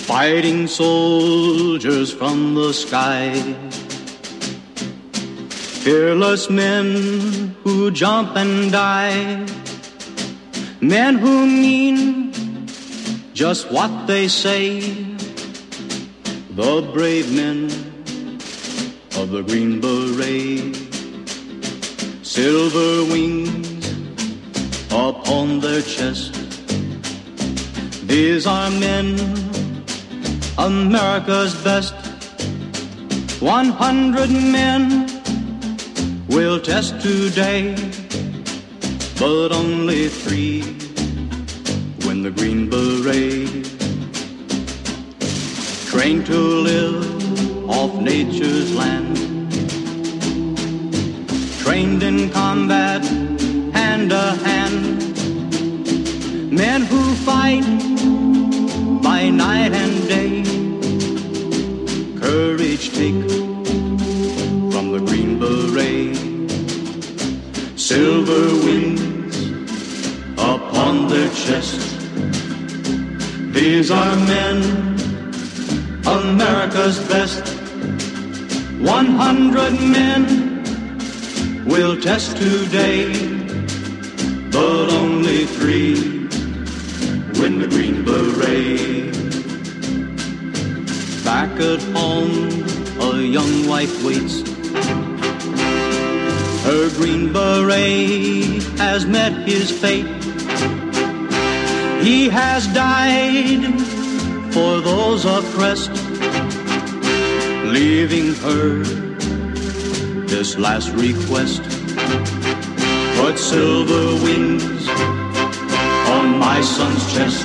fighting soldiers from the sky. Fearless men who jump and die. Men who mean just what they say. The brave men of the Green Beret. Silver wings upon their chest. These are men, America's best. 100 men will test today, but only 3 win the Green Beret. Trained to live off nature's land, trained in combat hand to hand. Men who fight by night and day. Courage take from the Green Beret. Silver wings upon their chest. These are men, America's best. 100 men will test today, but only 3 win the Green Beret. Back at home, a young wife waits. Her Green Beret has met his fate. He has died for those oppressed, leaving her this last request. Put silver wings on my son's chest.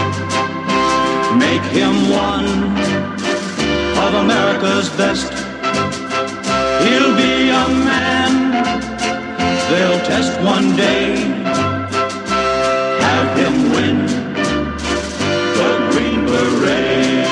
Make him one of America's best. He'll be a man they'll test one day. Have him win the Green Beret.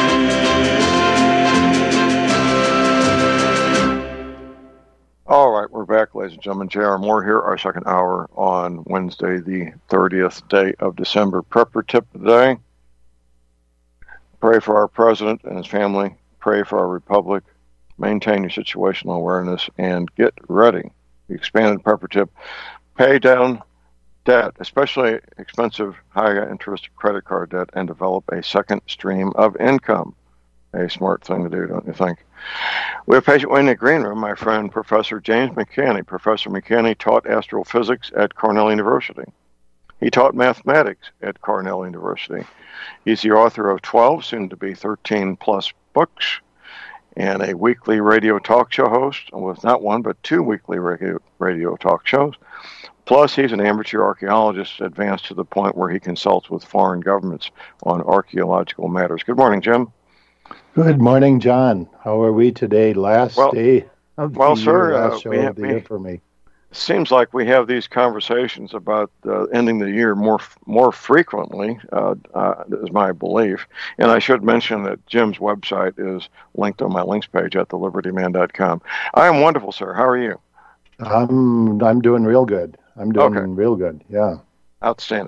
All right, we're back, ladies and gentlemen. J.R. Moore here, our second hour on Wednesday, the 30th day of December. Prepper tip today: pray for our president and his family. Pray for our republic. Maintain your situational awareness and get ready. The expanded prepper tip: pay down debt, especially expensive, high-interest credit card debt, and develop a second stream of income. A smart thing to do, don't you think? We have patiently in the green room my friend, Professor James McCanney. Professor McCanney taught astrophysics at Cornell University. He taught mathematics at Cornell University. He's the author of 12, soon to be 13-plus books, and a weekly radio talk show host with not one but 2 weekly radio talk shows. Plus, he's an amateur archaeologist advanced to the point where he consults with foreign governments on archaeological matters. Good morning, Jim. Good morning, John. How are we today? Last day of the year, sir, last show of the year for me. Seems like we have these conversations about ending the year more frequently, is my belief. And I should mention that Jim's website is linked on my links page at thelibertyman.com. I am wonderful, sir. How are you? I'm doing real good. Real good, yeah. Outstanding.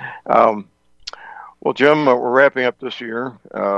Well, Jim, we're wrapping up this year.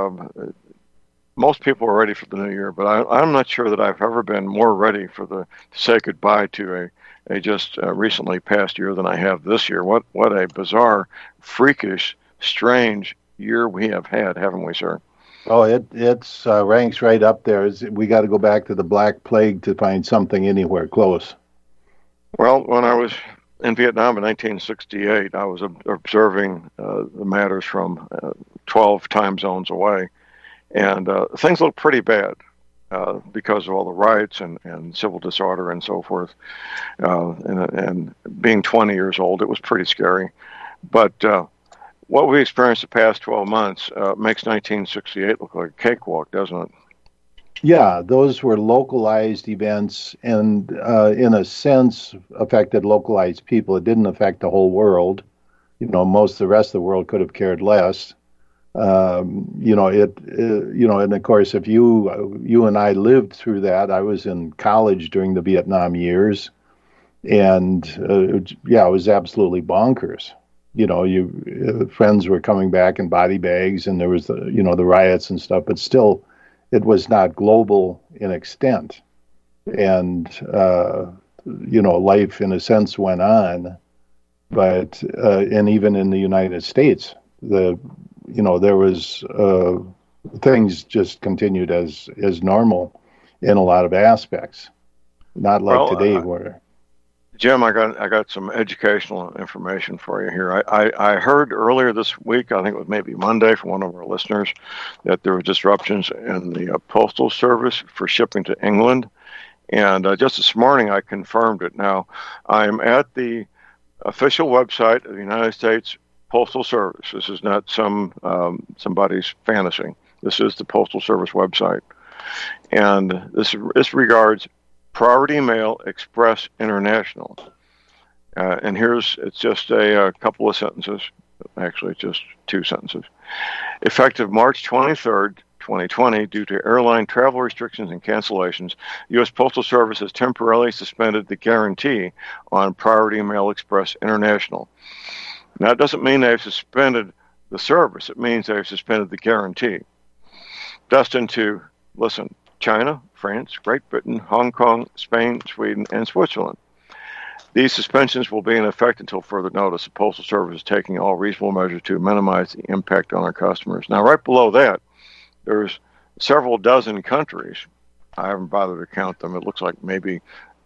Most people are ready for the new year, but I'm not sure that I've ever been more ready to say goodbye to a just recently past year than I have this year. What a bizarre, freakish, strange year we have had, haven't we, sir? Oh, it's ranks right up there. We got to go back to the Black Plague to find something anywhere close. Well, when I was in Vietnam in 1968, I was observing the matters from 12 time zones away, and things looked pretty bad because of all the riots and civil disorder and so forth. And being 20 years old, it was pretty scary. But what we experienced the past 12 months makes 1968 look like a cakewalk, doesn't it? Yeah, those were localized events and, in a sense, affected localized people. It didn't affect the whole world. Most of the rest of the world could have cared less. And of course, if you and I lived through that, I was in college during the Vietnam years, and it was absolutely bonkers. friends were coming back in body bags, and there was the riots and stuff, but still, it was not global in extent, and life in a sense went on, but and even in the United States, there was things just continued as normal in a lot of aspects, not like today where. Jim, I got some educational information for you here. I heard earlier this week, I think it was maybe Monday, from one of our listeners, that there were disruptions in the postal service for shipping to England. And just this morning, I confirmed it. Now, I'm at the official website of the United States Postal Service. This is not somebody's fantasy. This is the Postal Service website. And this regards Priority Mail Express International. And it's just a couple of sentences. Actually, just two sentences. Effective March 23rd, 2020, due to airline travel restrictions and cancellations, U.S. Postal Service has temporarily suspended the guarantee on Priority Mail Express International. Now, it doesn't mean they've suspended the service. It means they've suspended the guarantee. Destined to, listen, China, France, Great Britain, Hong Kong, Spain, Sweden, and Switzerland. These suspensions will be in effect until further notice. The Postal Service is taking all reasonable measures to minimize the impact on our customers. Now, right below that, there's several dozen countries. I haven't bothered to count them. It looks like maybe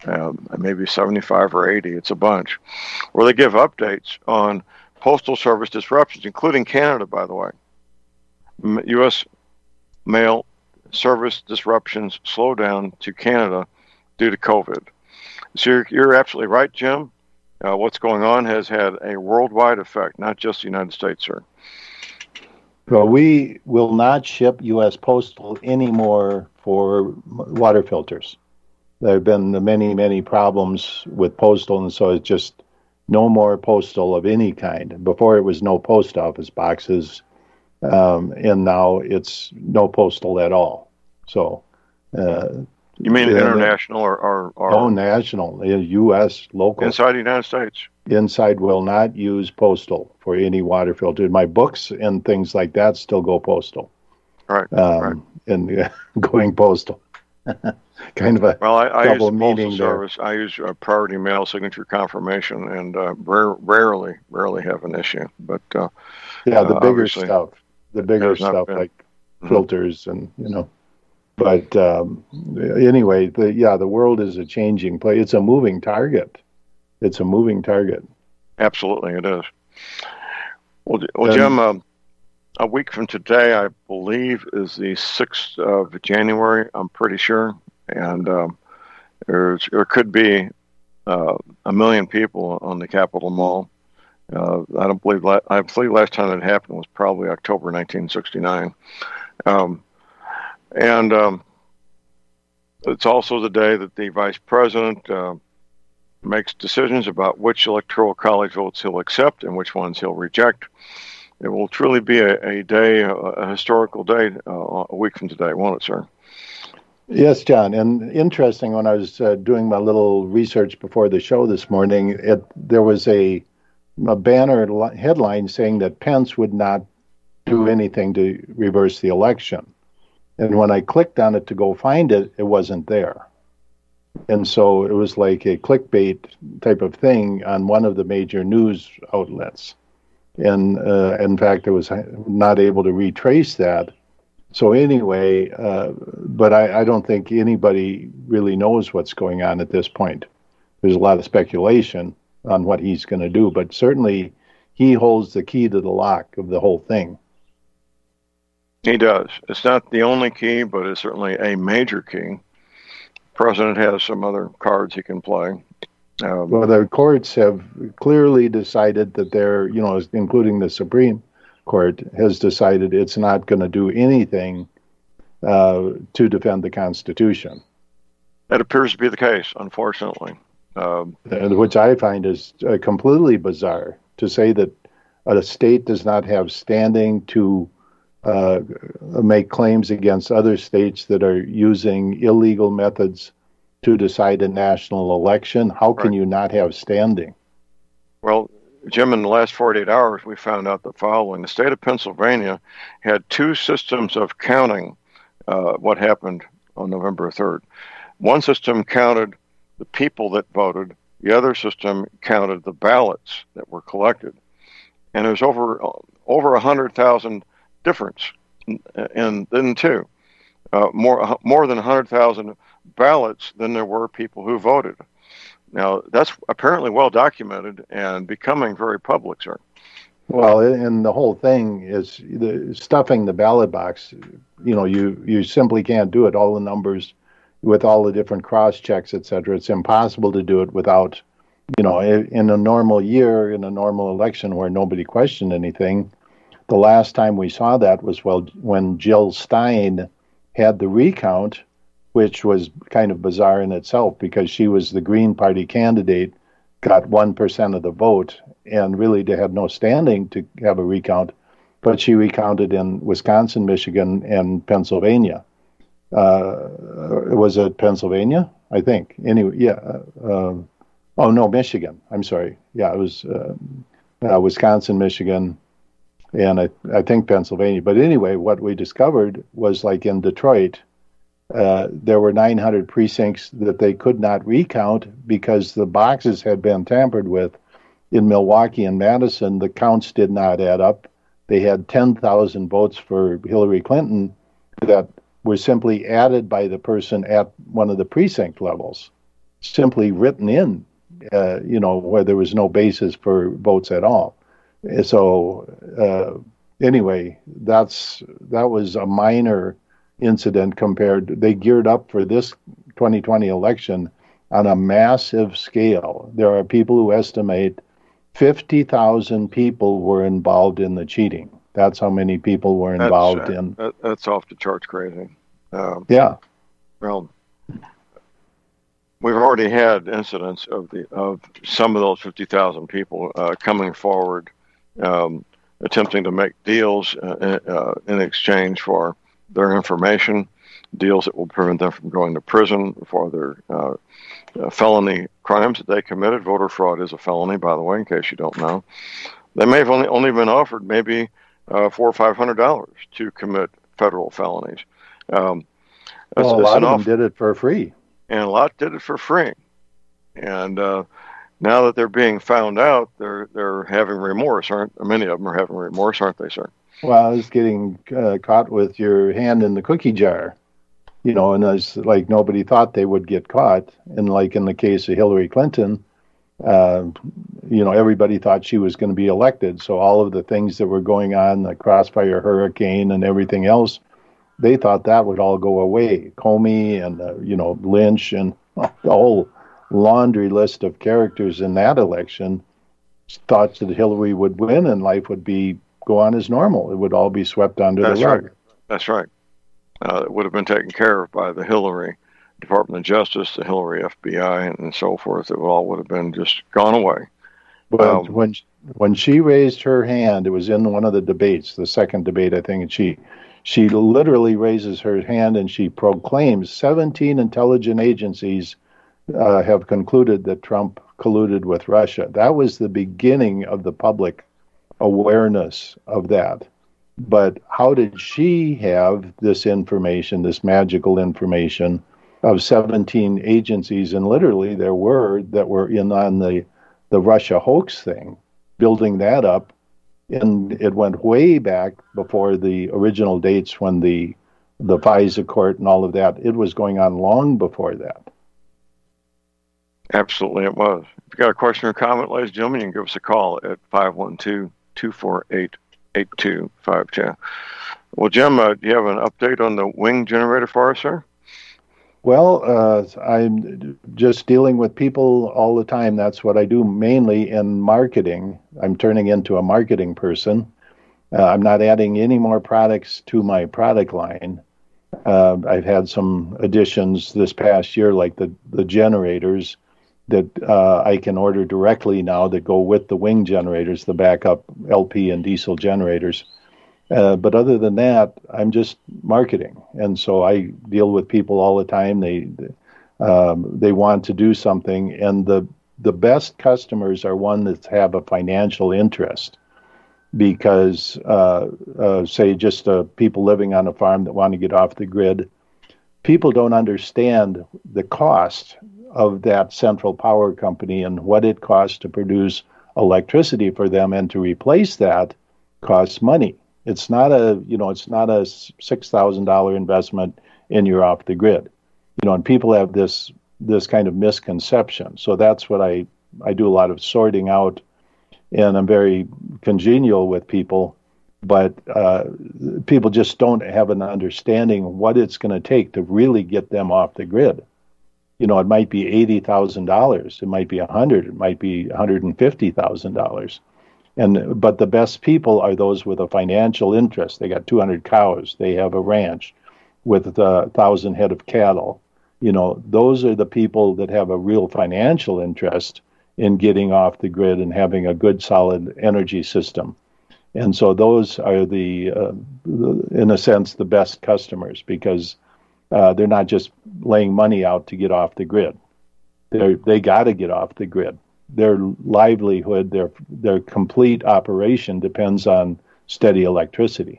75 or 80. It's a bunch, where they give updates on Postal Service disruptions, including Canada, by the way. U.S. mail service disruptions slow down to Canada due to COVID. So you're absolutely right, Jim. What's going on has had a worldwide effect, not just the United States, sir. Well, we will not ship U.S. Postal anymore for water filters. There have been many, many problems with Postal, and so it's just no more Postal of any kind. Before it was no post office boxes, and now it's no Postal at all. So, you mean international or no, national, U.S. local inside the United States? Inside will not use Postal for any water filter. My books and things like that still go Postal. Right. Right. And going Postal. Kind of a I use the Postal Service. I use Priority Mail Signature Confirmation, and rarely have an issue. But the bigger stuff, like filters and But anyway, the world is a changing place. It's a moving target. Absolutely, it is. Well, Jim, a week from today, I believe, is the 6th of January, I'm pretty sure. And there could be 1 million people on the Capitol Mall. I believe last time it happened was probably October 1969. And it's also the day that the vice president makes decisions about which electoral college votes he'll accept and which ones he'll reject. It will truly be a day, a historical day, a week from today, won't it, sir? Yes, John. And interesting, when I was doing my little research before the show this morning, there was a banner headline saying that Pence would not do anything to reverse the election. And when I clicked on it to go find it, it wasn't there. And so it was like a clickbait type of thing on one of the major news outlets. And in fact, I was not able to retrace that. So anyway, but I don't think anybody really knows what's going on at this point. There's a lot of speculation on what he's going to do, but certainly he holds the key to the lock of the whole thing. He does. It's not the only key, but it's certainly a major key. The president has some other cards he can play. Well, the courts have clearly decided that they're, including the Supreme Court, has decided it's not going to do anything to defend the Constitution. That appears to be the case, unfortunately. Which I find is completely bizarre, to say that a state does not have standing to make claims against other states that are using illegal methods to decide a national election. How can you not have standing? Well, Jim, in the last 48 hours, we found out the following. The state of Pennsylvania had two systems of counting what happened on November 3rd. One system counted the people that voted. The other system counted the ballots that were collected. And there's over 100,000 difference in the two. More than 100,000 ballots than there were people who voted. Now, that's apparently well documented and becoming very public, sir. Well, and the whole thing is stuffing the ballot box. You simply can't do it. All the numbers with all the different cross checks, et cetera. It's impossible to do it without, in a normal year, in a normal election where nobody questioned anything. The last time we saw that was when Jill Stein had the recount, which was kind of bizarre in itself because she was the Green Party candidate, got 1% of the vote, and really had no standing to have a recount. But she recounted in Wisconsin, Michigan, and Pennsylvania. Was it Pennsylvania? I think. Anyway, yeah. Michigan. I'm sorry. Yeah, it was Wisconsin, Michigan, and I think Pennsylvania. But anyway, what we discovered was like in Detroit, there were 900 precincts that they could not recount because the boxes had been tampered with. In Milwaukee and Madison, the counts did not add up. They had 10,000 votes for Hillary Clinton that were simply added by the person at one of the precinct levels, simply written in, where there was no basis for votes at all. So anyway, that was a minor incident they geared up for this 2020 election on a massive scale. There are people who estimate 50,000 people were involved in the cheating. That's how many people were involved in. That's off the charts crazy. Yeah. Well, we've already had incidents of some of those 50,000 people coming forward, attempting to make deals in exchange for their information, deals that will prevent them from going to prison for their felony crimes that they committed. Voter fraud is a felony, by the way, in case you don't know. They may have only been offered maybe $400 or $500 to commit federal felonies. A lot of them did it for free. And a lot did it for free. And now that they're being found out, they're having remorse, many of them are having remorse, aren't they, sir? Well, it's getting caught with your hand in the cookie jar, and it's like nobody thought they would get caught. And like in the case of Hillary Clinton, everybody thought she was going to be elected. So all of the things that were going on, the Crossfire Hurricane and everything else, they thought that would all go away. Comey and, Lynch and the whole laundry list of characters in that election thought that Hillary would win and life would go on as normal. It would all be swept under the rug. That's right. It would have been taken care of by the Hillary Department of Justice, the Hillary FBI, and so forth. It all would have been just gone away. But when she raised her hand, it was in one of the debates, the second debate, I think, and she literally raises her hand and she proclaims 17 intelligence agencies have concluded that Trump colluded with Russia. That was the beginning of the public awareness of that. But how did she have this information, this magical information of 17 agencies? And literally there were that were in on the Russia hoax thing, building that up. And it went way back before the original dates when the FISA court and all of that. It was going on long before that. Absolutely, it was. If you've got a question or comment, ladies and gentlemen, you can give us a call at 512-248-8252. Well, Jim, do you have an update on the wing generator for us, sir? Well, I'm just dealing with people all the time. That's what I do mainly in marketing. I'm turning into a marketing person. I'm not adding any more products to my product line. I've had some additions this past year, like the generators that I can order directly now that go with the wing generators, the backup LP and diesel generators. But other than that, I'm just marketing. And so I deal with people all the time. They want to do something. And the the best customers are one that have a financial interest, because say just people living on a farm that want to get off the grid, people don't understand the cost of that central power company and what it costs to produce electricity for them, and to replace that costs money. It's not a $6,000 investment and you're off the grid. And people have this kind of misconception. So that's what I do a lot of sorting out, and I'm very congenial with people, but people just don't have an understanding of what it's going to take to really get them off the grid. It might be $80,000, it might be $100,000, it might be $150,000. But the best people are those with a financial interest. They got 200 cows, they have a ranch with 1,000 head of cattle. Those are the people that have a real financial interest in getting off the grid and having a good, solid energy system. And so those are in a sense, the best customers, because they're not just laying money out to get off the grid. They got to get off the grid. Their livelihood, their complete operation depends on steady electricity.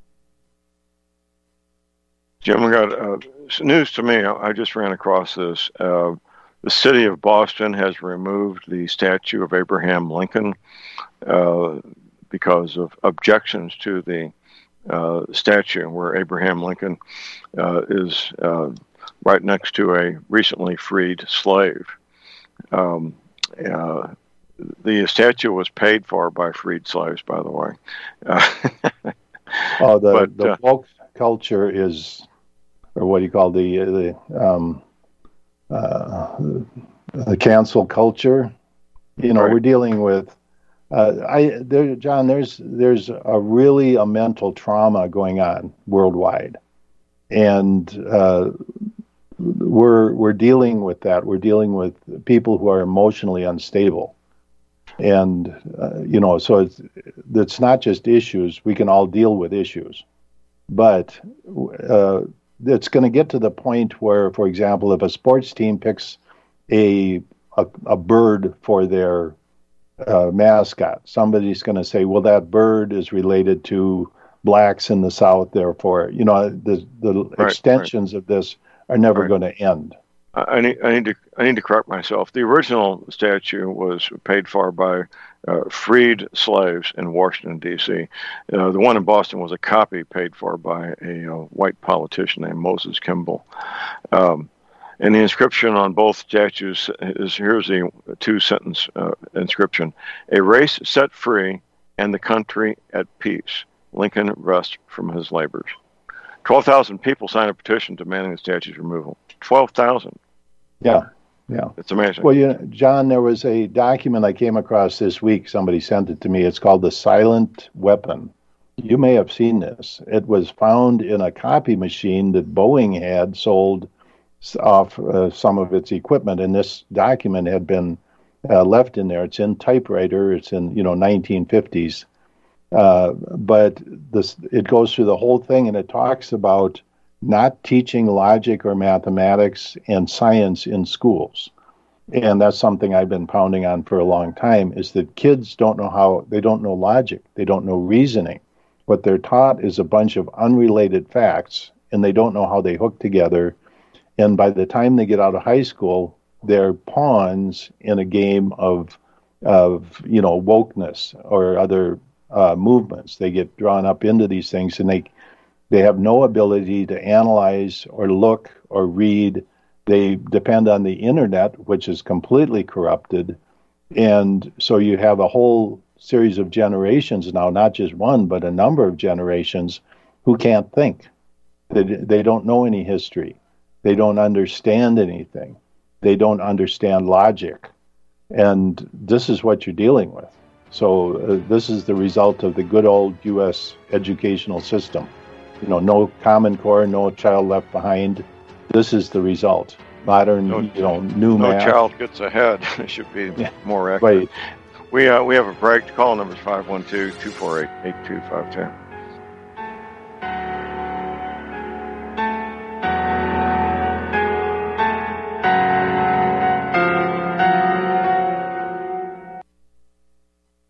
Jim, we got news to me. I just ran across this. The city of Boston has removed the statue of Abraham Lincoln because of objections to the statue, where Abraham Lincoln is right next to a recently freed slave. The statue was paid for by freed slaves, by the way. The woke culture is, or what do you call the cancel culture? Right. We're dealing with. John, there's a mental trauma going on worldwide, and we're dealing with that. We're dealing with people who are emotionally unstable, and so it's not just issues. We can all deal with issues, but it's going to get to the point where, for example, if a sports team picks a bird for their mascot, somebody's going to say, well, that bird is related to blacks in the South, therefore, the extensions of this are never going to end. I need to correct myself. The original statue was paid for by freed slaves in Washington, D.C. The one in Boston was a copy paid for by a white politician named Moses Kimball. And the inscription on both statues here's the two-sentence inscription: "A race set free and the country at peace. Lincoln rest from his labors." 12,000 people signed a petition demanding the statue's removal. 12,000. Yeah. It's amazing. Well, John, there was a document I came across this week. Somebody sent it to me. It's called The Silent Weapon. You may have seen this. It was found in a copy machine that Boeing had sold off some of its equipment, and this document had been left in there. It's in typewriter. It's in 1950s, but it goes through the whole thing, and it talks about not teaching logic or mathematics and science in schools. And that's something I've been pounding on for a long time, is that kids don't know logic. They don't know reasoning. What they're taught is a bunch of unrelated facts, and they don't know how they hook together. And by the time they get out of high school, they're pawns in a game of wokeness or other movements. They get drawn up into these things, and they have no ability to analyze or look or read. They depend on the internet, which is completely corrupted. And so you have a whole series of generations now, not just one, but a number of generations who can't think. They don't know any history. They don't understand anything. They don't understand logic. And this is what you're dealing with. So this is the result of the good old U.S. educational system. No Common Core, no child left behind. This is the result. Modern, new math. No child gets ahead. It should be more accurate. Right. We have a break. Call number is 512-248-8252.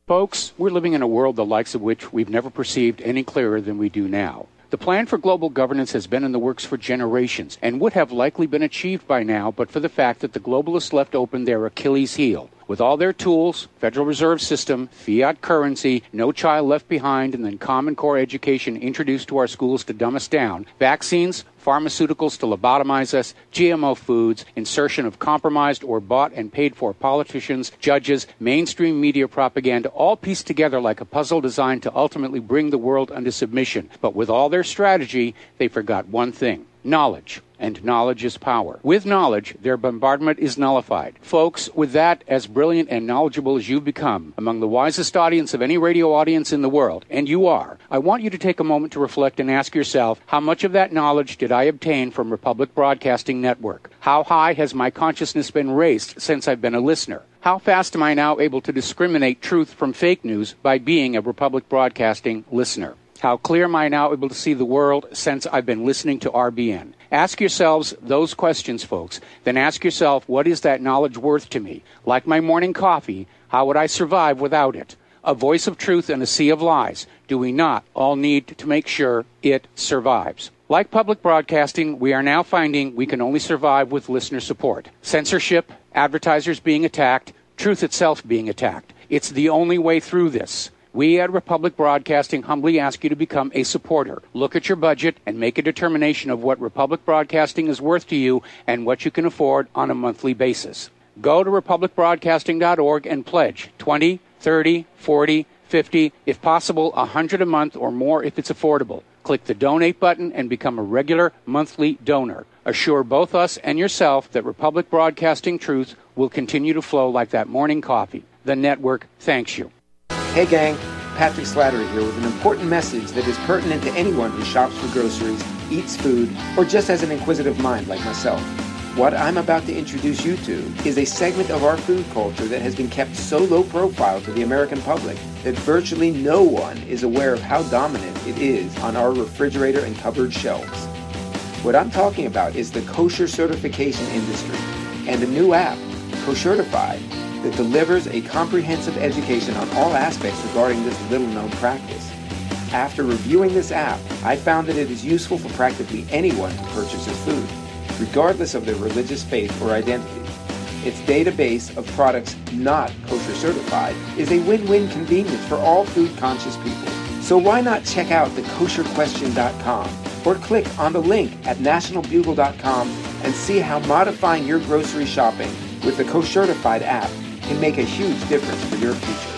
Folks, we're living in a world the likes of which we've never perceived any clearer than we do now. The plan for global governance has been in the works for generations and would have likely been achieved by now but for the fact that the globalists left open their Achilles heel. With all their tools, Federal Reserve System, fiat currency, no child left behind, and then Common Core education introduced to our schools to dumb us down, vaccines, pharmaceuticals to lobotomize us, GMO foods, insertion of compromised or bought and paid for politicians, judges, mainstream media propaganda, all pieced together like a puzzle designed to ultimately bring the world under submission. But with all their strategy, they forgot one thing: knowledge. And knowledge is power. With knowledge, their bombardment is nullified. Folks, with that, as brilliant and knowledgeable as you've become, among the wisest audience of any radio audience in the world, and you are, I want you to take a moment to reflect and ask yourself, how much of that knowledge did I obtain from Republic Broadcasting Network? How high has my consciousness been raised since I've been a listener? How fast am I now able to discriminate truth from fake news by being a Republic Broadcasting listener? How clear am I now able to see the world since I've been listening to RBN? Ask yourselves those questions, folks. Then ask yourself, what is that knowledge worth to me? Like my morning coffee, how would I survive without it? A voice of truth in a sea of lies. Do we not all need to make sure it survives? Like public broadcasting, we are now finding we can only survive with listener support. Censorship, advertisers being attacked, truth itself being attacked. It's the only way through this. We at Republic Broadcasting humbly ask you to become a supporter. Look at your budget and make a determination of what Republic Broadcasting is worth to you and what you can afford on a monthly basis. Go to republicbroadcasting.org and pledge $20, $30, $40, $50, if possible, $100 a month or more if it's affordable. Click the donate button and become a regular monthly donor. Assure both us and yourself that Republic Broadcasting truth will continue to flow like that morning coffee. The network thanks you. Hey gang, Patrick Slattery here with an important message that is pertinent to anyone who shops for groceries, eats food, or just has an inquisitive mind like myself. What I'm about to introduce you to is a segment of our food culture that has been kept so low profile to the American public that virtually no one is aware of how dominant it is on our refrigerator and cupboard shelves. What I'm talking about is the kosher certification industry and a new app, Koshertified, that delivers a comprehensive education on all aspects regarding this little-known practice. After reviewing this app, I found that it is useful for practically anyone to purchase this food, regardless of their religious faith or identity. Its database of products not kosher certified is a win-win convenience for all food-conscious people. So why not check out thekosherquestion.com or click on the link at nationalbugle.com and see how modifying your grocery shopping with the Koshertified app can make a huge difference for your future.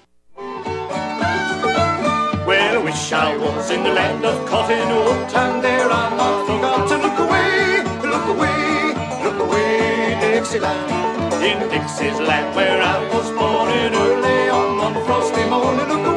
Well, I wish I was in the land of cotton wool, and there I not forgot to look away, Dixieland. In Dixie's land where I was born in early on one frosty morning. Look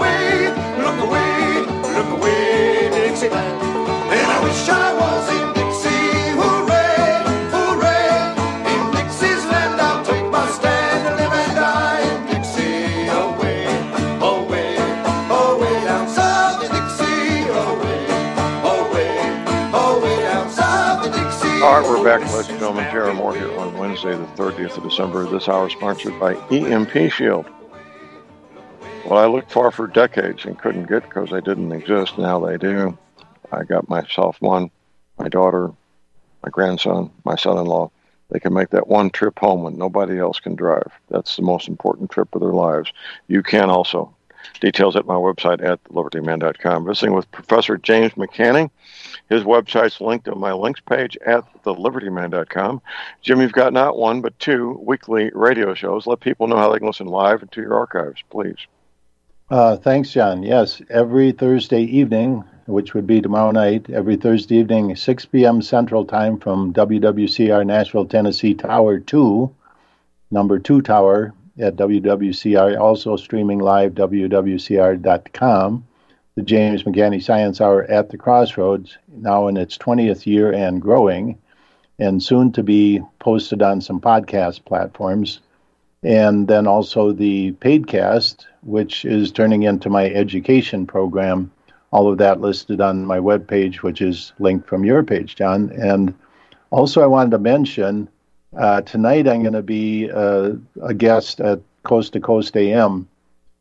away, Dixieland. And I wish I was in Dixie, hooray, hooray. In Dixie's land I'll take my stand and live and die in Dixie. Away, away, away down south in Dixie. Away, away, away down south in Dixie. All right, we're back, ladies and gentlemen. Tara Moore here on Wednesday, the 30th of December. This hour is sponsored by EMP Shield. Well, I looked for decades and couldn't get because they didn't exist. Now they do. I got myself one, my daughter, my grandson, my son-in-law. They can make that one trip home when nobody else can drive. That's the most important trip of their lives. You can also. Details at my website at thelibertyman.com. Visiting with Professor James McCanning. His website's linked on my links page at thelibertyman.com. Jim, you've got not one, but two weekly radio shows. Let people know how they can listen live and to your archives, please. Thanks, John. Yes, every Thursday evening, which would be tomorrow night, every Thursday evening, 6 p.m. Central Time from WWCR Nashville, Tennessee, Tower 2, number 2 tower at WWCR, also streaming live, WWCR.com. The James McCanning Science Hour at the Crossroads, now in its 20th year and growing, and soon to be posted on some podcast platforms. And then also the Paidcast, which is turning into my education program. All of that listed on my webpage, which is linked from your page, John. And also I wanted to mention, tonight I'm going to be a guest at Coast to Coast AM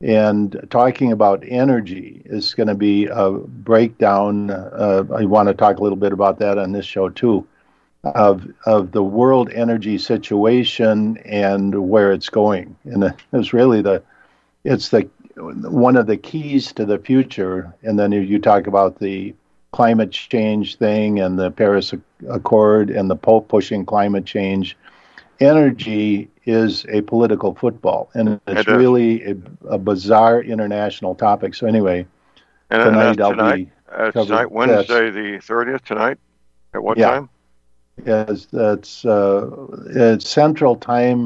And talking about energy is going to be a breakdown. I want to talk a little bit about that on this show too, of the world energy situation and where it's going. And it's really one of the keys to the future. And then you talk about the climate change thing and the Paris Accord and the Pope pushing climate change. Energy is a political football, and it's really a bizarre international topic. So anyway, tonight, Wednesday the 30th, tonight, at what time? Yes, it's Central Time.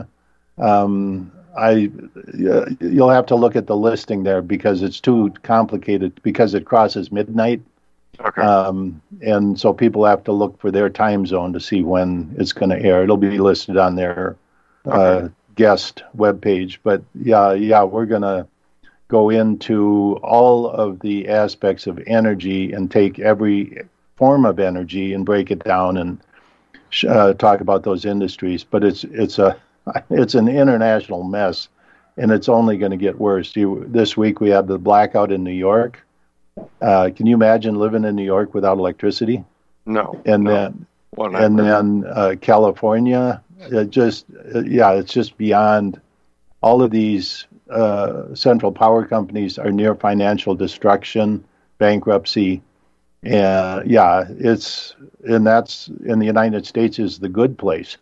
You'll have to look at the listing there because it's too complicated because it crosses midnight. Okay. And so people have to look for their time zone to see when it's going to air. It'll be listed on their guest webpage. But yeah, we're going to go into all of the aspects of energy and take every form of energy and break it down and talk about those industries. But it's an international mess, and it's only going to get worse. This week we had the blackout in New York. Can you imagine living in New York without electricity? No. And then California, it's just beyond. All of these central power companies are near financial destruction, bankruptcy, and that's in the United States is the good place.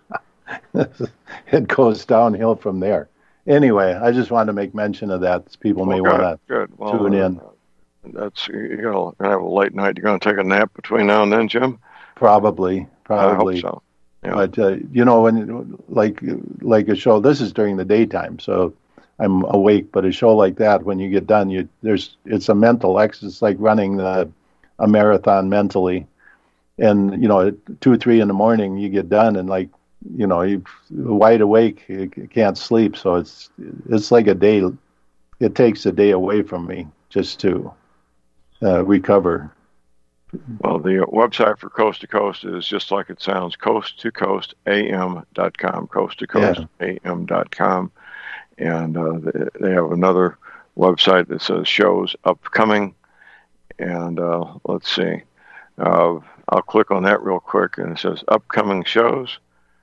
It goes downhill from there. Anyway, I just wanted to make mention of that. People may want to tune in. You're going to have a late night. You're going to take a nap between now and then, Jim? Probably. I hope so. Yeah. But when like a show, this is during the daytime, so I'm awake. But a show like that, when you get done, it's a mental exercise. It's like running a marathon mentally, and at 2 or 3 in the morning you get done, and you're wide awake, you can't sleep. So it's like a day. It takes a day away from me just to recover. Well, the website for Coast to Coast is just like it sounds, coasttocoastam.com, coasttocoastam.com. And they have another website that says shows upcoming. And let's see. I'll click on that real quick, and it says upcoming shows.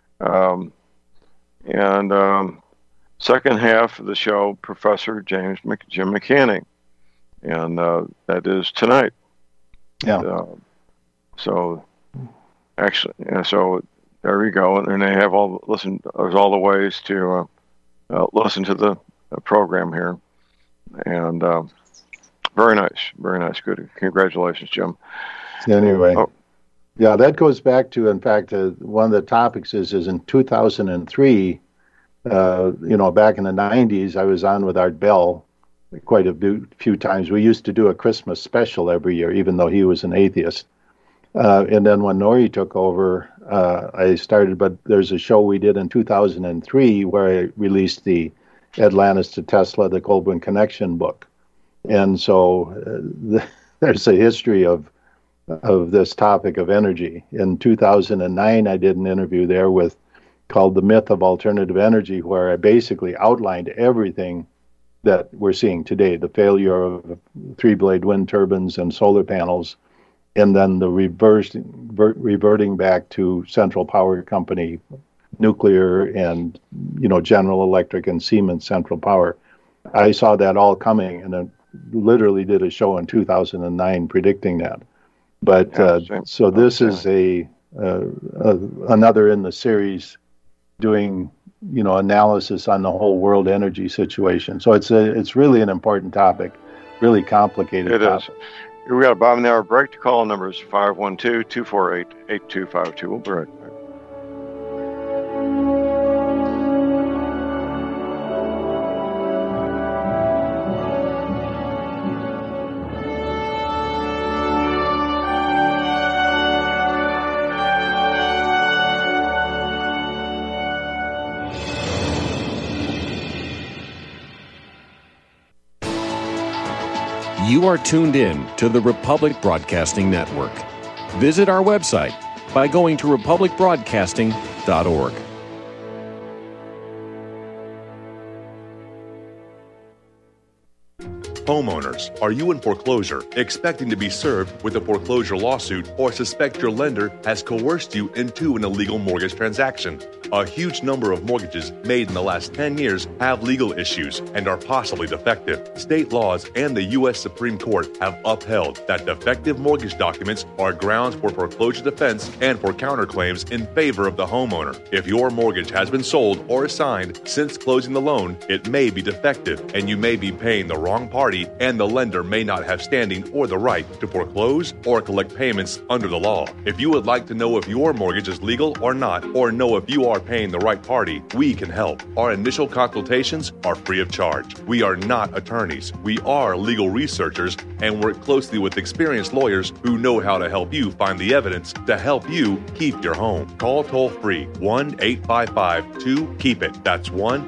Second half of the show, Professor Jim McCanning. And that is tonight. Yeah. So there you go. And they have there's all the ways to listen to the program here. And very nice. Good. Congratulations, Jim. Anyway. Yeah, that goes back to, in fact, one of the topics is in 2003, back in the 90s, I was on with Art Bell quite a few times. We used to do a Christmas special every year, even though he was an atheist. And then when Nori took over, I started, but there's a show we did in 2003 where I released the Atlantis to Tesla, the Goldwyn Connection book. And so there's a history of this topic of energy. In 2009, I did an interview there called The Myth of Alternative Energy, where I basically outlined everything that we're seeing today, the failure of three-blade wind turbines and solar panels, and then the reverting back to central power company, nuclear and, General Electric and Siemens Central Power. I saw that all coming, and I literally did a show in 2009 predicting that. But so this is another in the series doing analysis on the whole world energy situation. So it's really an important topic, really complicated. It is. We got a bottom of the hour break. To call numbers 512-248-8252. We'll be right back. You are tuned in to the Republic Broadcasting Network. Visit our website by going to republicbroadcasting.org. All Homeowners, are you in foreclosure, expecting to be served with a foreclosure lawsuit, or suspect your lender has coerced you into an illegal mortgage transaction? A huge number of mortgages made in the last 10 years have legal issues and are possibly defective. State laws and the U.S. Supreme Court have upheld that defective mortgage documents are grounds for foreclosure defense and for counterclaims in favor of the homeowner. If your mortgage has been sold or assigned since closing the loan, it may be defective and you may be paying the wrong party, and the lender may not have standing or the right to foreclose or collect payments under the law. If you would like to know if your mortgage is legal or not, or know if you are paying the right party, we can help. Our initial consultations are free of charge. We are not attorneys. We are legal researchers and work closely with experienced lawyers who know how to help you find the evidence to help you keep your home. Call toll-free 1-855-2-KEEP-IT. That's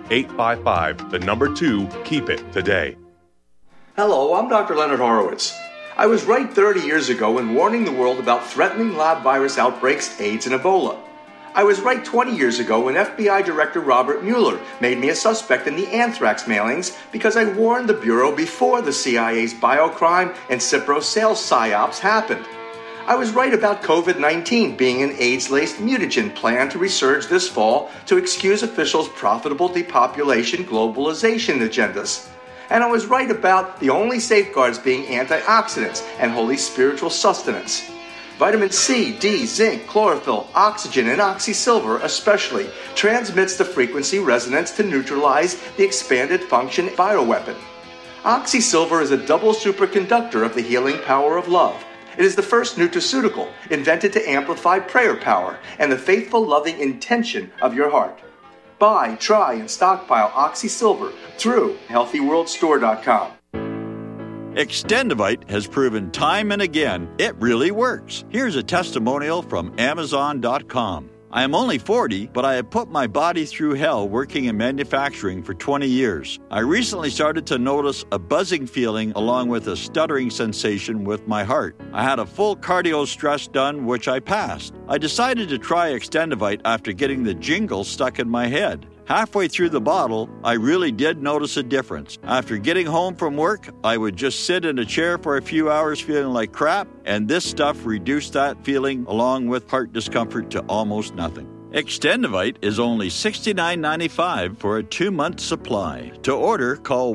1-855-2-KEEP-IT today. Hello, I'm Dr. Leonard Horowitz. I was right 30 years ago in warning the world about threatening lab virus outbreaks, AIDS, and Ebola. I was right 20 years ago when FBI Director Robert Mueller made me a suspect in the anthrax mailings because I warned the Bureau before the CIA's biocrime and Cipro sales psyops happened. I was right about COVID-19 being an AIDS-laced mutagen planned to resurge this fall to excuse officials' profitable depopulation globalization agendas. And I was right about the only safeguards being antioxidants and holy spiritual sustenance. Vitamin C, D, zinc, chlorophyll, oxygen, and oxysilver especially transmits the frequency resonance to neutralize the expanded function bioweapon. Oxysilver is a double superconductor of the healing power of love. It is the first nutraceutical invented to amplify prayer power and the faithful loving intention of your heart. Buy, try, and stockpile Oxysilver through HealthyWorldStore.com. Extendivite has proven time and again it really works. Here's a testimonial from Amazon.com. I am only 40, but I have put my body through hell working in manufacturing for 20 years. I recently started to notice a buzzing feeling along with a stuttering sensation with my heart. I had a full cardio stress done, which I passed. I decided to try Extendivite after getting the jingle stuck in my head. Halfway through the bottle, I really did notice a difference. After getting home from work, I would just sit in a chair for a few hours feeling like crap, and this stuff reduced that feeling along with heart discomfort to almost nothing. Extendivite is only $69.95 for a 2-month supply. To order, call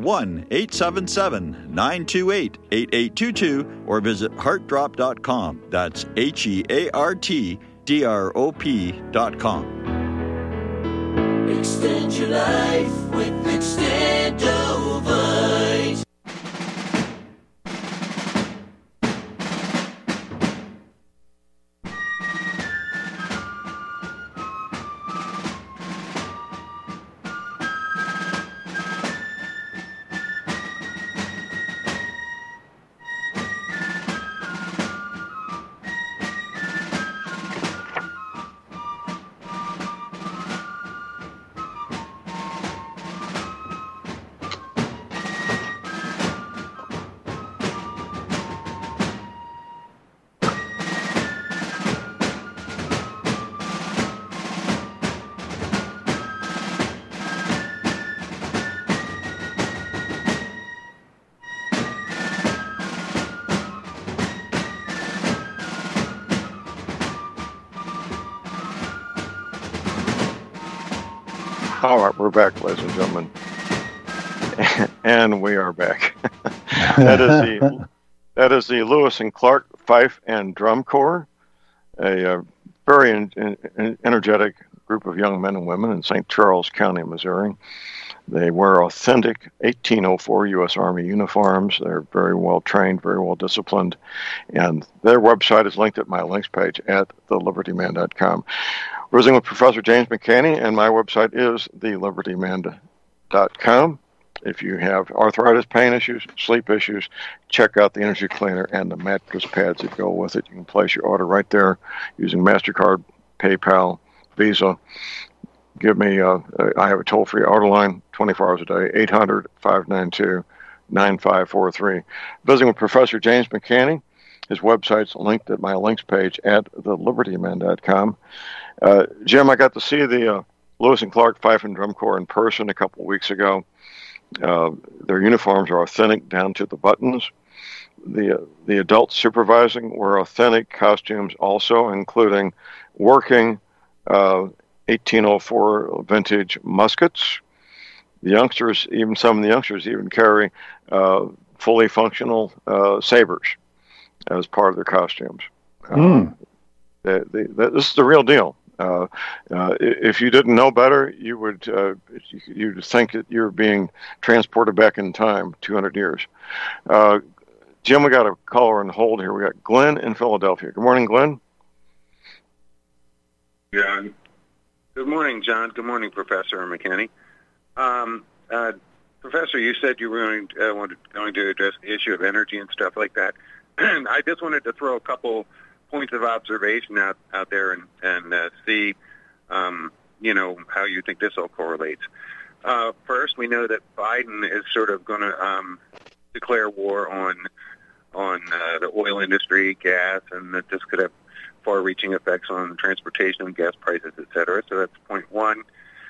1-877-928-8822 or visit heartdrop.com. That's HEARTDROP.com. Extend your life with Extendovite. All right, we're back, ladies and gentlemen. And we are back. That is the Lewis and Clark Fife and Drum Corps, a very energetic group of young men and women in St. Charles County, Missouri. They wear authentic 1804 U.S. Army uniforms. They're very well trained, very well disciplined, and their website is linked at my links page at thelibertyman.com. We're visiting with Professor James McCanney, and my website is thelibertyman.com. If you have arthritis, pain issues, sleep issues, check out the energy cleaner and the mattress pads that go with it. You can place your order right there using MasterCard, PayPal, Visa. Give me, I have a toll-free order line, 24 hours a day, 800-592-9543. Visiting with Professor James McCanney. His website's linked at my links page at thelibertyman.com. Jim, I got to see the Lewis and Clark Fife and Drum Corps in person a couple of weeks ago. Their uniforms are authentic down to the buttons. The adults supervising wear authentic costumes also, including working 1804 vintage muskets. The youngsters, some of the youngsters, even carry fully functional sabers as part of their costumes. This is the real deal. If you didn't know better, you'd think that you're being transported back in time 200 years. Jim, we got a caller on hold here. We got Glenn in Philadelphia. Good morning, Glenn. Yeah. Good morning, John. Good morning, Professor McKinney. Professor, you said you were going to address the issue of energy and stuff like that. I just wanted to throw a couple points of observation out there and see, how you think this all correlates. First, we know that Biden is sort of going to declare war on the oil industry, gas, and that this could have far-reaching effects on transportation and gas prices, et cetera. So that's point one.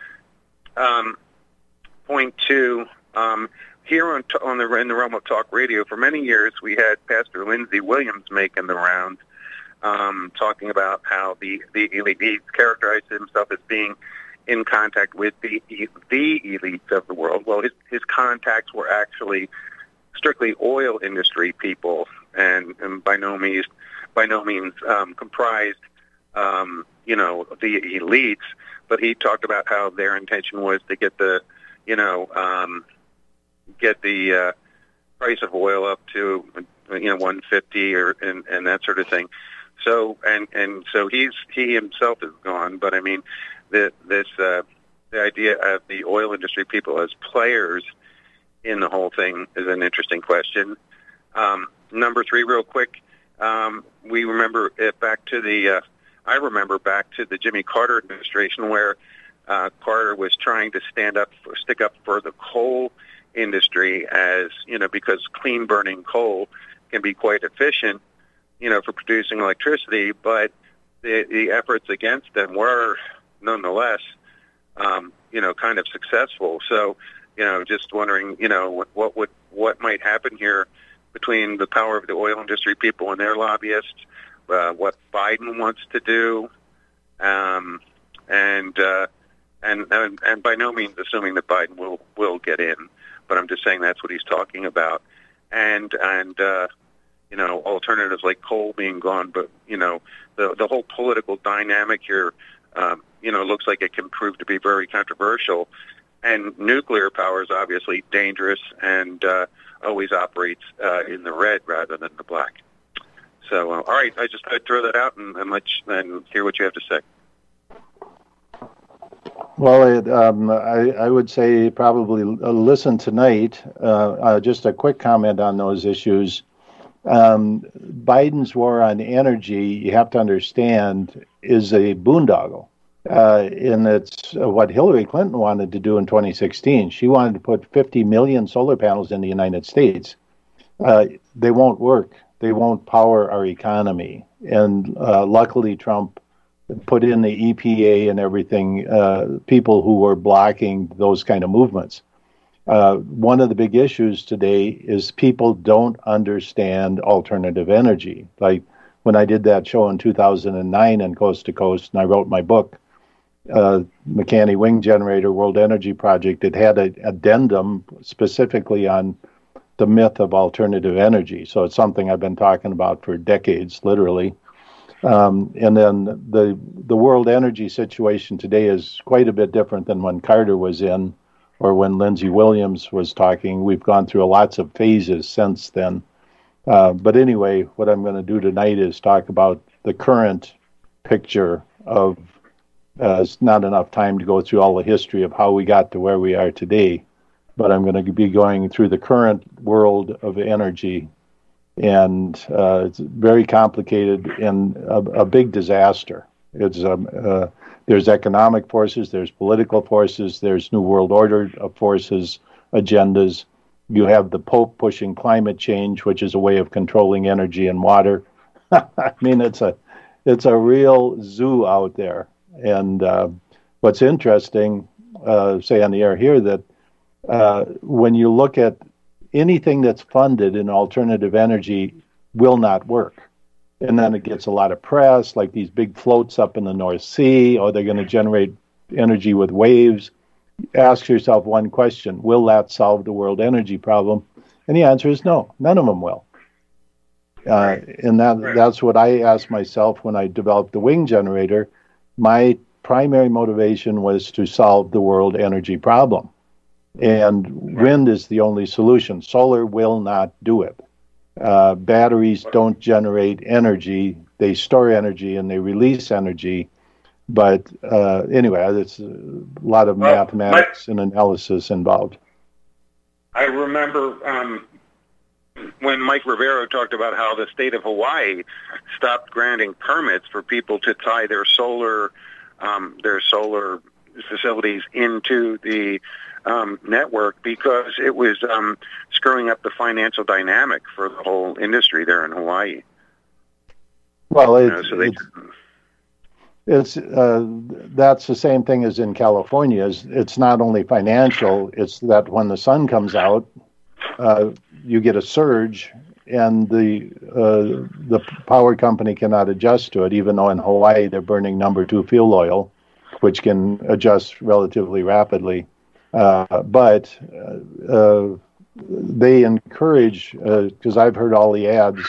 Point two, here in the realm of talk radio, for many years we had Pastor Lindsey Williams making the rounds, talking about how the elite, he characterized himself as being in contact with the elites of the world. Well, his contacts were actually strictly oil industry people, and by no means comprised, the elites. But he talked about how their intention was to get the price of oil up to 150 and that sort of thing. So so he himself is gone. But I mean, the idea of the oil industry people as players in the whole thing is an interesting question. Number three, real quick, we remember I remember back to the Jimmy Carter administration where Carter was trying to stick up for the coal industry as, because clean burning coal can be quite efficient, for producing electricity, but the efforts against them were nonetheless, kind of successful. So, just wondering, what might happen here between the power of the oil industry people and their lobbyists, what Biden wants to do, and by no means assuming that Biden will get in, but I'm just saying that's what he's talking about, and alternatives like coal being gone, but the whole political dynamic here, looks like it can prove to be very controversial, and nuclear power is obviously dangerous and always operates in the red rather than the black. So, all right, I just thought I'd throw that out and hear what you have to say. Well, I would say probably listen tonight. Just a quick comment on those issues. Biden's war on energy, you have to understand, is a boondoggle. And it's what Hillary Clinton wanted to do in 2016. She wanted to put 50 million solar panels in the United States. They won't work. They won't power our economy. And luckily, Trump put in the EPA and everything, people who were blocking those kind of movements. One of the big issues today is people don't understand alternative energy. Like when I did that show in 2009 in Coast to Coast, and I wrote my book, McCanney Wing Generator World Energy Project, it had an addendum specifically on the myth of alternative energy. So it's something I've been talking about for decades, literally. And then the world energy situation today is quite a bit different than when Carter was in or when Lindsey Williams was talking. We've gone through lots of phases since then. But anyway, what I'm going to do tonight is talk about the current picture of, it's not enough time to go through all the history of how we got to where we are today, but I'm going to be going through the current world of energy. And it's very complicated and a big disaster. It's there's economic forces, there's political forces, there's New World Order forces, agendas. You have the Pope pushing climate change, which is a way of controlling energy and water. I mean, it's a real zoo out there. And what's interesting, say on the air here, that when you look at anything that's funded in alternative energy will not work. And then it gets a lot of press, like these big floats up in the North Sea, or they're going to generate energy with waves. Ask yourself one question: will that solve the world energy problem? And the answer is no, none of them will. And that's what I asked myself when I developed the wing generator. My primary motivation was to solve the world energy problem. And wind is the only solution. Solar will not do it. Batteries don't generate energy. They store energy and they release energy. But anyway, there's a lot of mathematics and analysis involved. I remember when Mike Rivero talked about how the state of Hawaii stopped granting permits for people to tie their solar facilities into the network because it was screwing up the financial dynamic for the whole industry there in Hawaii. Well, it's that's the same thing as in California. It's not only financial; it's that when the sun comes out, you get a surge, and the power company cannot adjust to it. Even though in Hawaii they're burning number 2 fuel oil, which can adjust relatively rapidly. But they encourage, because I've heard all the ads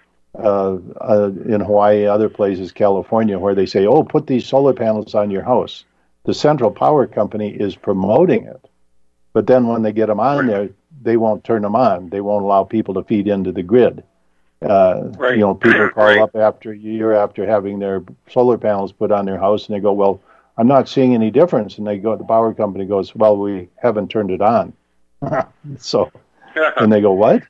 in Hawaii, other places, California, where they say, oh, put these solar panels on your house. The Central Power Company is promoting it. But then when they get them on there, they won't turn them on. They won't allow people to feed into the grid. People call up after a year after having their solar panels put on their house, and they go, well, I'm not seeing any difference. And the power company goes, well, we haven't turned it on. So, and they go, what?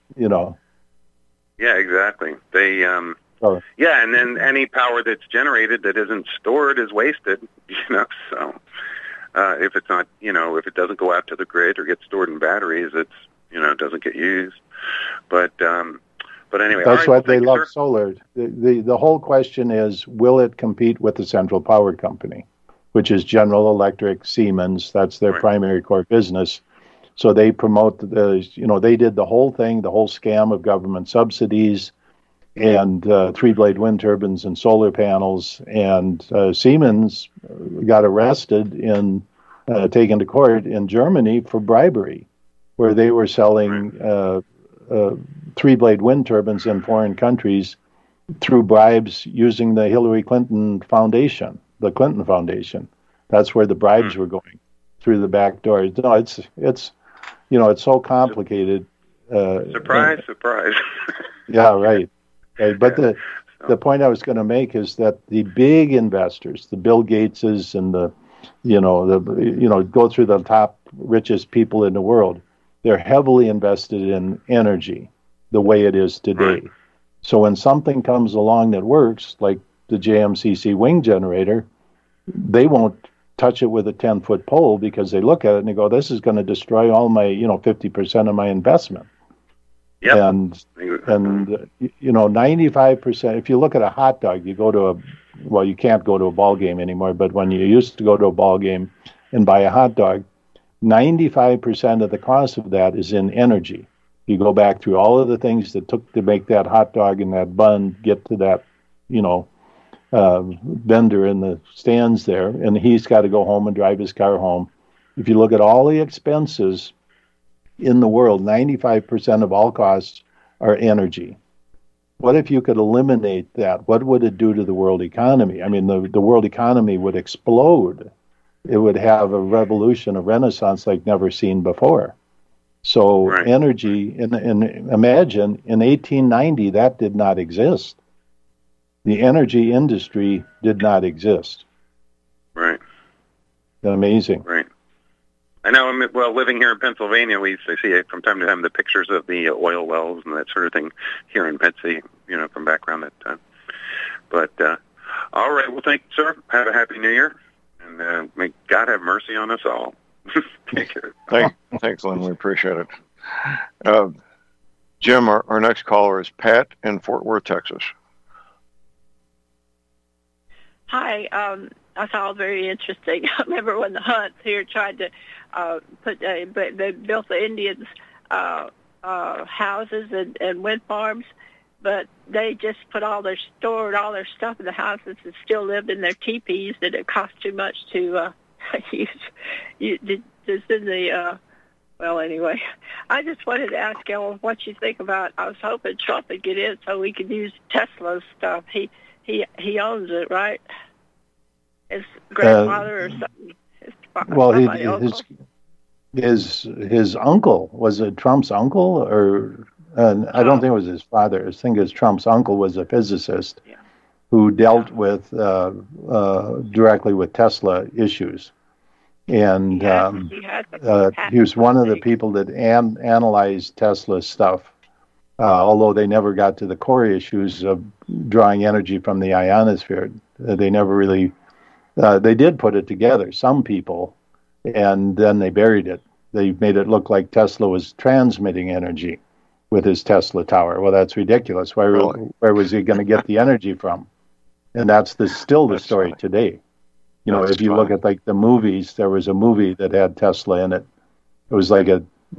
Yeah, exactly. They, and then any power that's generated that isn't stored is wasted, so if it's not, if it doesn't go out to the grid or get stored in batteries, it's, it doesn't get used. But anyway. That's why they love solar. The whole question is, will it compete with the Central Power Company, which is General Electric, Siemens? That's their primary core business. So they promote they did the whole thing, the whole scam of government subsidies and 3-blade wind turbines and solar panels. And Siemens got arrested and taken to court in Germany for bribery, where they were selling 3-blade wind turbines in foreign countries through bribes using the Hillary Clinton Foundation, the Clinton Foundation. That's where the bribes were going, through the back door. No, it's so complicated. Surprise. Yeah, right. But the point I was going to make is that the big investors, the Bill Gateses and go through the top richest people in the world, they're heavily invested in energy the way it is today. Right. So when something comes along that works, like the JMCC wing generator, they won't touch it with a 10-foot pole because they look at it and they go, this is going to destroy all my, 50% of my investment. Yep. And 95%, if you look at a hot dog, you go to you can't go to a ball game anymore, but when you used to go to a ball game and buy a hot dog, 95% of the cost of that is in energy. You go back through all of the things that took to make that hot dog and that bun get to that, vendor in the stands there, and he's got to go home and drive his car home. If you look at all the expenses in the world, 95% of all costs are energy. What if you could eliminate that? What would it do to the world economy? I mean, the world economy would explode. It would have a revolution, a renaissance like never seen before. So energy, and imagine, in 1890, that did not exist. The energy industry did not exist. Right. Amazing. Right. I know, living here in Pennsylvania, we see from time to time the pictures of the oil wells and that sort of thing here in Betsy, from back around that time. But, all right, well, thank you, sir. Have a happy New Year, and may God have mercy on us all. Take care. Thanks, Lynn. We appreciate it. Jim, our next caller is Pat in Fort Worth, Texas. Hi. I saw very interesting. I remember when the Hunts here tried to but they built the Indians houses and wind farms, but they just stored all their stuff in the houses and still lived in their teepees, and it cost too much to use just in the. Well, anyway, I just wanted to ask Ellen what you think about. I was hoping Trump would get in so we could use Tesla's stuff. He owns it, right? His grandfather or something. Well, his uncle, was it Trump's uncle, or I don't think it was his father. I think his Trump's uncle was a physicist who dealt with directly with Tesla issues. And he was one of the people that analyzed Tesla stuff, although they never got to the core issues of drawing energy from the ionosphere. They never really, they did put it together, some people, and then they buried it. They made it look like Tesla was transmitting energy with his Tesla tower. Well, that's ridiculous. Where was he going to get the energy from? And that's still the story today. You know, if you look at like the movies, there was a movie that had Tesla in it. It was like a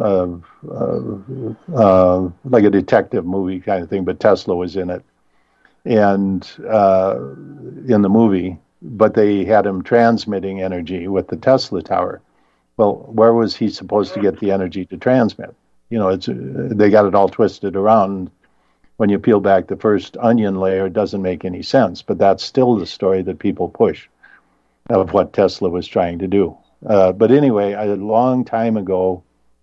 detective movie kind of thing, but Tesla was in it, and in the movie. But they had him transmitting energy with the Tesla tower. Well, where was he supposed to get the energy to transmit? You know, they got it all twisted around. When you peel back the first onion layer, it doesn't make any sense. But that's still the story that people push of what Tesla was trying to do. But anyway, a long time ago,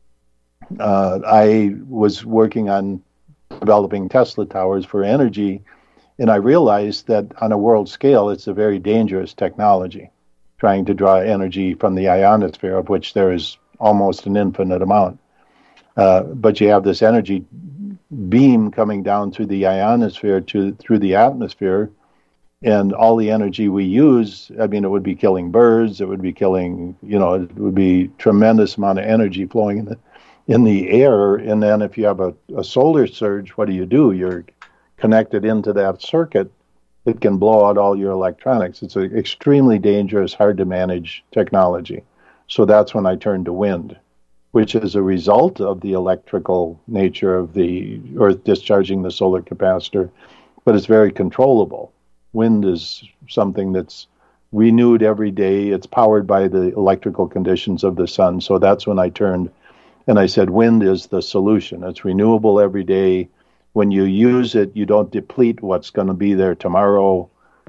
I was working on developing Tesla towers for energy, and I realized that on a world scale, it's a very dangerous technology, trying to draw energy from the ionosphere, of which there is almost an infinite amount. But you have this energy beam coming down through the ionosphere through the atmosphere, and all the energy we use, I mean, it would be killing birds, it would be killing, it would be tremendous amount of energy flowing in the air. And then if you have a solar surge, what do? You're connected into that circuit. It can blow out all your electronics. It's an extremely dangerous, hard to manage technology. So that's when I turned to wind, which is a result of the electrical nature of the Earth discharging the solar capacitor, but it's very controllable. Wind is something that's renewed every day. It's powered by the electrical conditions of the sun. So that's when I turned and I said, wind is the solution. It's renewable every day. When you use it, you don't deplete what's going to be there tomorrow,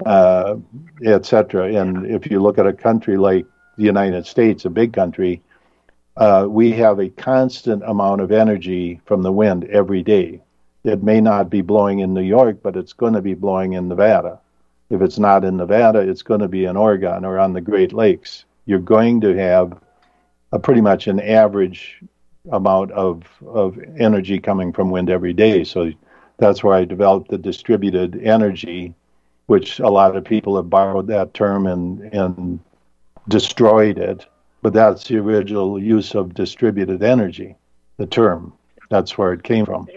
etc. And if you look at a country like the United States, a big country, we have a constant amount of energy from the wind every day. It may not be blowing in New York, but it's going to be blowing in Nevada. If it's not in Nevada, it's going to be in Oregon or on the Great Lakes. You're going to have pretty much an average amount of energy coming from wind every day. So that's where I developed the distributed energy, which a lot of people have borrowed that term and destroyed it. But that's the original use of distributed energy, the term. That's where it came from.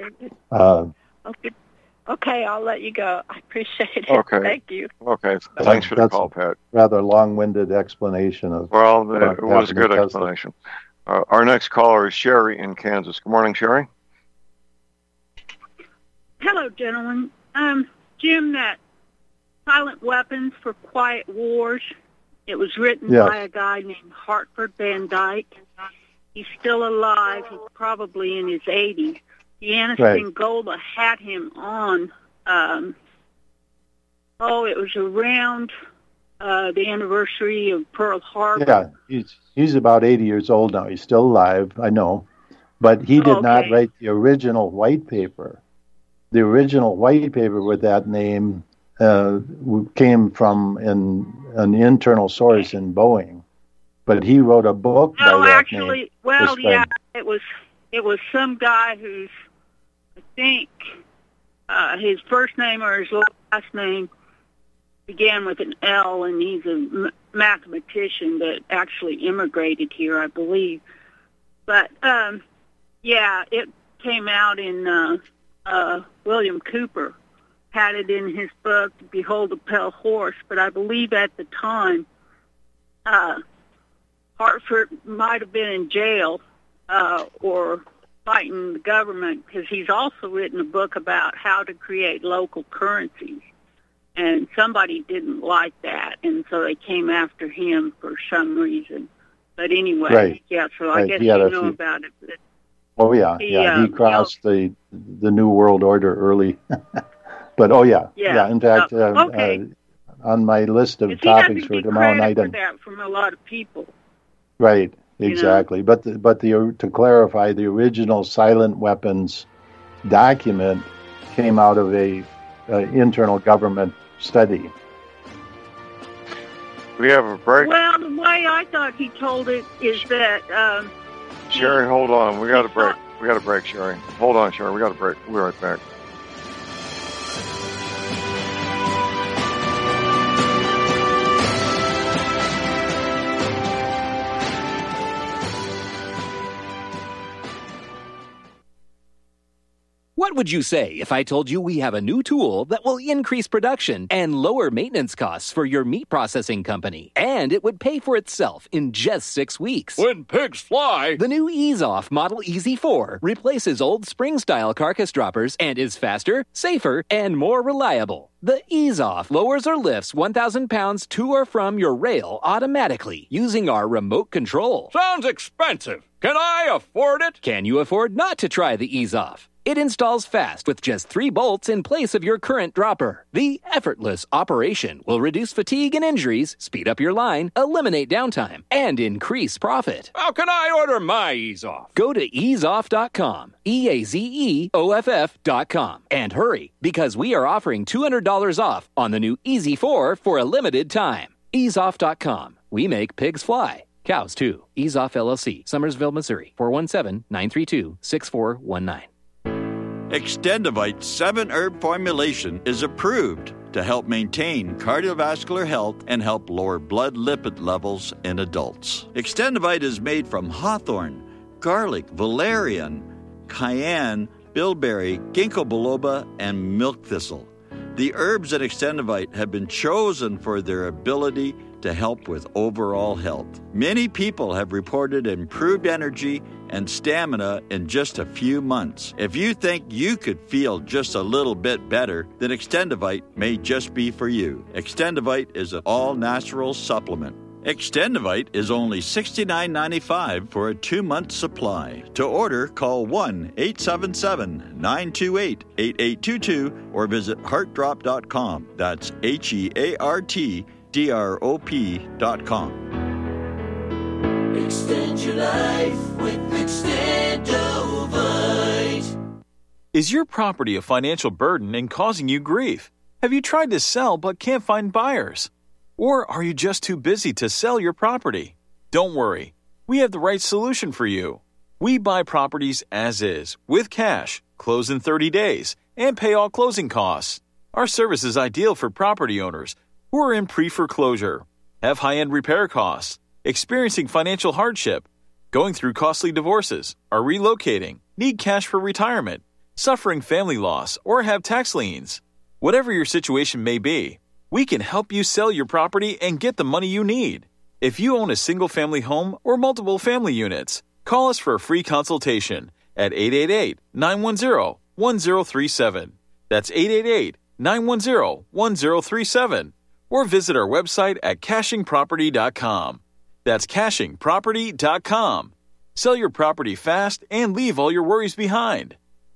Okay, I'll let you go. I appreciate it. Okay. Thank you. Okay, thanks for the call, Pat. Rather long-winded explanation of. Well, it was a good explanation. Our next caller is Sherry in Kansas. Good morning, Sherry. Hello, gentlemen. Jim, that Silent Weapons for Quiet Wars, it was written by a guy named Hartford Van Dyke. He's still alive. He's probably in his 80s. Deanna Spingola had him on, it was around the anniversary of Pearl Harbor. Yeah, he's about 80 years old now. He's still alive, I know. But he did not write the original white paper. The original white paper with that name came from an internal source in Boeing. But he wrote a book by that name. It was some guy who's, I think, his first name or his last name began with an L, and he's a mathematician that actually immigrated here, I believe. But, it came out in, William Cooper had it in his book, Behold the Pale Horse, but I believe at the time Hartford might have been in jail or fighting the government, because he's also written a book about how to create local currencies. And somebody didn't like that, and so they came after him for some reason. But anyway, Right. yeah, so I Right. guess He had you a know few- about it. But Oh yeah, he crossed the New World Order early. But Yeah. In fact, Okay. on my list of 'cause he doesn't topics for get tomorrow credit night, for that from a lot of people. right, You know? exactly. But to clarify, the original silent weapons document came out of a internal government study. We have a break. Well, the way I thought he told it is that Sherry, hold on. We got a break. We got a break, Sherry. Hold on, Sherry. We got a break. We'll be right back. What would you say if I told you we have a new tool that will increase production and lower maintenance costs for your meat processing company? And it would pay for itself in just 6 weeks. When pigs fly! The new Ease Off Model Easy 4 replaces old spring-style carcass droppers and is faster, safer, and more reliable. The Ease Off lowers or lifts 1,000 pounds to or from your rail automatically using our remote control. Sounds expensive. Can I afford it? Can you afford not to try the Ease Off? It installs fast with just 3 bolts in place of your current dropper. The effortless operation will reduce fatigue and injuries, speed up your line, eliminate downtime, and increase profit. How can I order my Ease Off? Go to easeoff.com, EAZEOFF.com, and hurry, because we are offering $200 off on the new Easy 4 for a limited time. Easeoff.com. We make pigs fly. Cows, too. Ease Off LLC, Summersville, Missouri, 417-932-6419. Extendivite's 7-herb formulation is approved to help maintain cardiovascular health and help lower blood lipid levels in adults. Extendivite is made from hawthorn, garlic, valerian, cayenne, bilberry, ginkgo biloba, and milk thistle. The herbs in Extendivite have been chosen for their ability to help with overall health. Many people have reported improved energy and stamina in just a few months. If you think you could feel just a little bit better, then Extendivite may just be for you. Extendivite is an all-natural supplement. Extendivite is only $69.95 for a 2-month supply. To order, call 1-877-928-8822 or visit heartdrop.com. That's HEARTDROP.com. Extend your life with Extendovite. Is your property a financial burden and causing you grief? Have you tried to sell but can't find buyers? Or are you just too busy to sell your property? Don't worry. We have the right solution for you. We buy properties as is, with cash, close in 30 days, and pay all closing costs. Our service is ideal for property owners who are in pre-foreclosure, have high-end repair costs, experiencing financial hardship, going through costly divorces, are relocating, need cash for retirement, suffering family loss, or have tax liens. Whatever your situation may be, we can help you sell your property and get the money you need. If you own a single-family home or multiple family units, call us for a free consultation at 888-910-1037. That's 888-910-1037. Or visit our website at cachingproperty.com. That's cachingproperty.com. Sell your property fast and leave all your worries behind.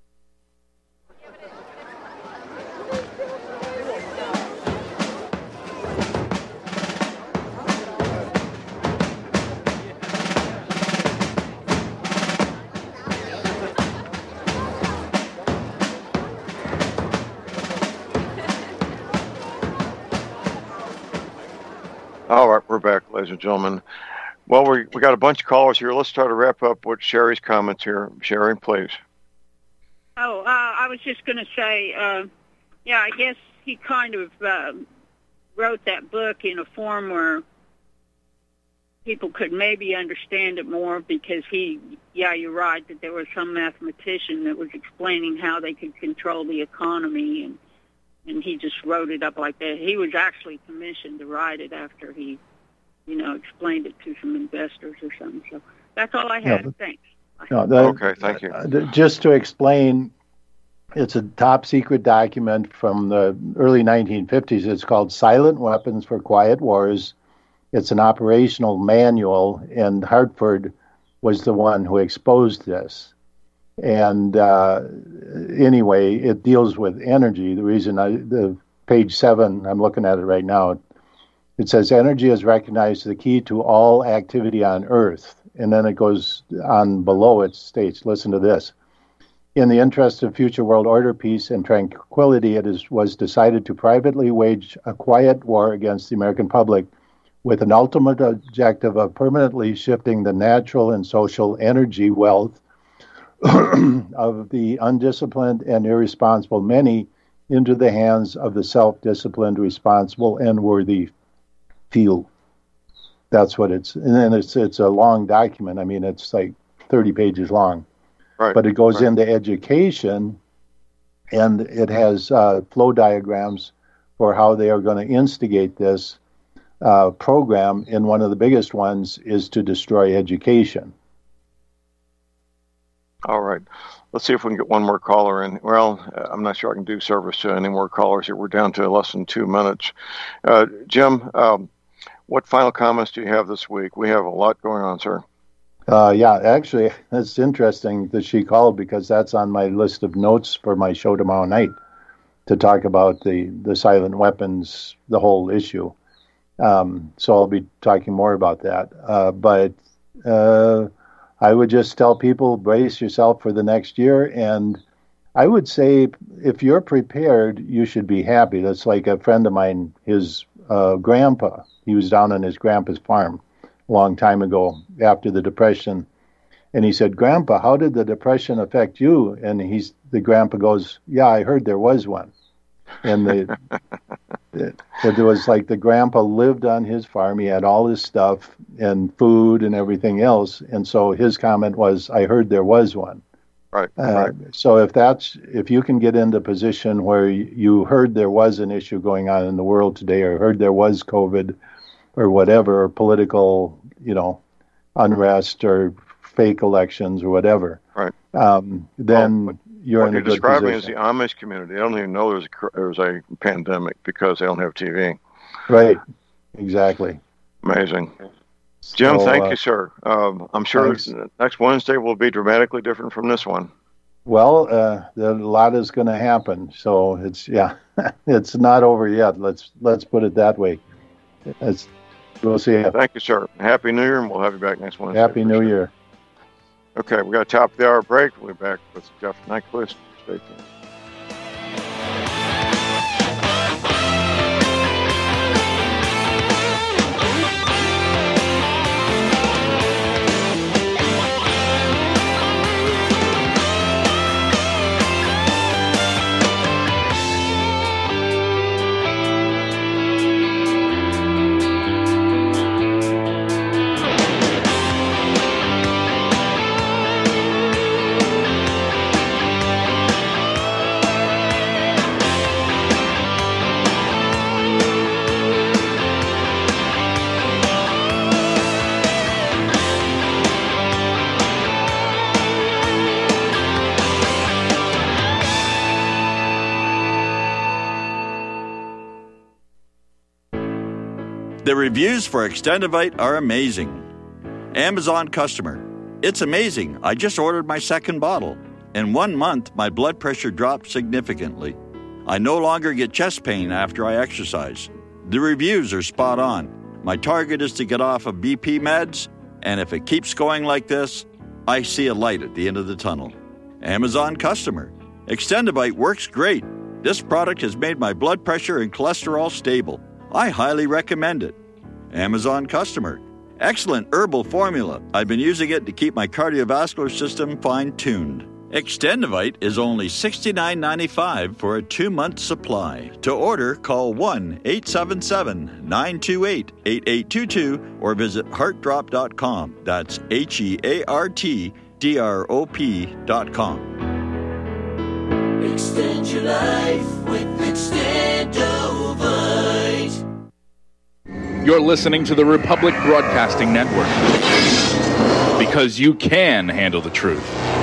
All right, we're back, ladies and gentlemen. Well, we got a bunch of callers here. Let's try to wrap up with Sherry's comments here. Sherry, please. I was just going to say, I guess he kind of wrote that book in a form where people could maybe understand it more, because you're right, that there was some mathematician that was explaining how they could control the economy, and he just wrote it up like that. He was actually commissioned to write it after he explained it to some investors or something. So that's all I had. Thanks. Okay, thank you. Just to explain, it's a top secret document from the early 1950s. It's called Silent Weapons for Quiet Wars. It's an operational manual, and Hartford was the one who exposed this. And anyway, it deals with energy. The reason the page 7, I'm looking at it right now, it says energy is recognized as the key to all activity on Earth. And then it goes on below, it states, listen to this. In the interest of future world order, peace, and tranquility, was decided to privately wage a quiet war against the American public with an ultimate objective of permanently shifting the natural and social energy wealth of the undisciplined and irresponsible many into the hands of the self-disciplined, responsible, and worthy few. That's what it's, and then it's a long document. I mean, it's like 30 pages long. Right. But it goes into education, and it has flow diagrams for how they are going to instigate this program. And one of the biggest ones is to destroy education. All right. Let's see if we can get one more caller in. Well, I'm not sure I can do service to any more callers here. We're down to less than 2 minutes. Jim, what final comments do you have this week? We have a lot going on, sir. Yeah, actually, it's interesting that she called because that's on my list of notes for my show tomorrow night to talk about the silent weapons, the whole issue. So I'll be talking more about that. But I would just tell people, brace yourself for the next year. And I would say if you're prepared, you should be happy. That's like a friend of mine, his grandpa. He was down on his grandpa's farm a long time ago after the Depression. And he said, Grandpa, how did the Depression affect you? And the grandpa goes, yeah, I heard there was one. And it was like the grandpa lived on his farm. He had all his stuff and food and everything else. And so his comment was, I heard there was one. Right. Right. So if you can get into a position where you heard there was an issue going on in the world today, or heard there was COVID or whatever, or political, unrest or fake elections or whatever, right? Then you're in a good position. What you're describing is the Amish community. They don't even know there's a pandemic because they don't have TV. Right. Exactly. Amazing. Jim, thank you, sir. I'm sure next Wednesday will be dramatically different from this one. Well, a lot is going to happen. So it's it's not over yet. Let's put it that way. We'll see you. Thank you, sir. Happy New Year, and we'll have you back next Wednesday. Happy New Year. Okay, we got a top of the hour break. We'll be back with Jeff Nyquist. Stay tuned. The reviews for Extendivite are amazing. Amazon customer. It's amazing. I just ordered my second bottle. In 1 month, my blood pressure dropped significantly. I no longer get chest pain after I exercise. The reviews are spot on. My target is to get off of BP meds, and if it keeps going like this, I see a light at the end of the tunnel. Amazon customer. Extendivite works great. This product has made my blood pressure and cholesterol stable. I highly recommend it. Amazon customer. Excellent herbal formula. I've been using it to keep my cardiovascular system fine-tuned. Extendivite is only $69.95 for a 2-month supply. To order, call 1-877-928-8822 or visit heartdrop.com. That's HEARTDROP.com. Extend your life with Extendovite. You're listening to the Republic Broadcasting Network. Because you can handle the truth.